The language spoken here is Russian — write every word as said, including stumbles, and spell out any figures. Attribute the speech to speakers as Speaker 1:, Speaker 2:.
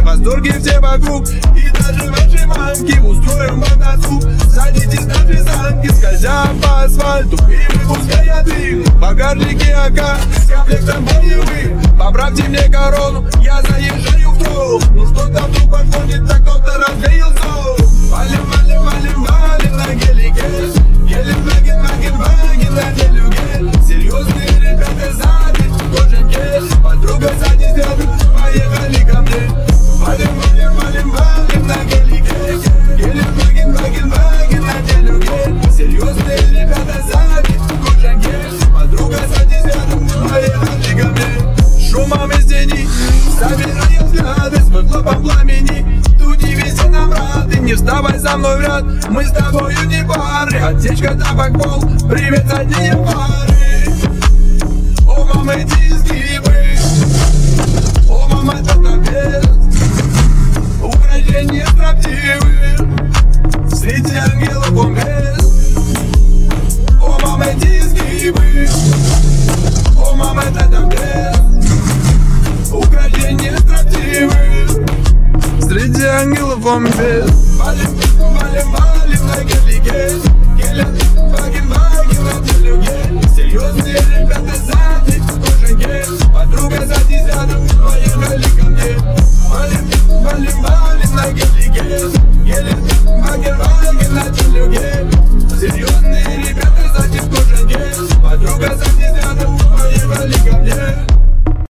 Speaker 1: восторге все вокруг. И даже ваши мамки устроим мотоцук. Садитесь на физанки, скользя по асфальту и выпуская дым. В багажнике АК с комплектом боевых. Поправьте мне корону, я заезжаю в трол. Ну что там вдруг подходит, так кто-то развеял сон. Валим, валим, валим, валим на гелике. Гелим, ваген, ваген, ваген на делюге. Серьезные ребята сзади, кожанке. Подруга сзади рядом, поехали ко мне. Валим, валим, валим, валим на гелике. Гелим, ваген, ваген, ваген на делюге. Серьезные ребята сзади, кожанке. Подруга сзади рядом, поехали ко мне. Шумом из тени, собирая взгляды, смыкло по пламени. Тут не вези нам рады, не вставай за мной в ряд. Мы с тобою не пары, отсечка, табак, пол. Привет, одни пары. О, мама, эти изгибы. О, мама, это капец. Украшения строптивы. Среди ангелов он без. О, мама, эти изгибы. О, мама, это капец. Украшения строптивы. Среди ангелов он без. Валим, валим, валим на гелике.